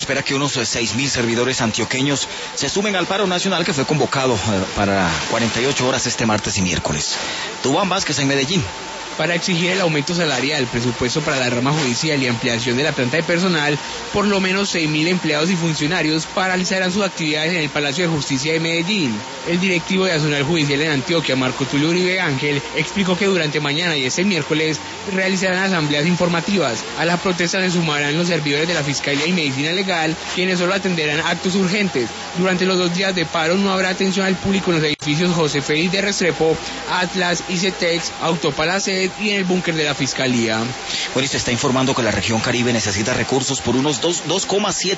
espera que unos 6.000 servidores antioqueños se sumen al paro nacional que fue convocado para 48 horas este martes y miércoles. Duván Vázquez en Medellín. Para exigir el aumento salarial, presupuesto para la rama judicial y ampliación de la planta de personal, por lo menos 6.000 empleados y funcionarios paralizarán sus actividades en el Palacio de Justicia de Medellín. El directivo de Nacional Judicial en Antioquia, Marco Tulio Uribe Ángel, explicó que durante mañana y este miércoles realizarán asambleas informativas. A la protesta se sumarán los servidores de la Fiscalía y Medicina Legal, quienes solo atenderán actos urgentes. Durante los 2 días de paro no habrá atención al público en los edificios José Félix de Restrepo, Atlas, ICETEX, Autopalacet y en el búnker de la Fiscalía. Bueno, y se está informando que la región Caribe necesita recursos por unos 2,7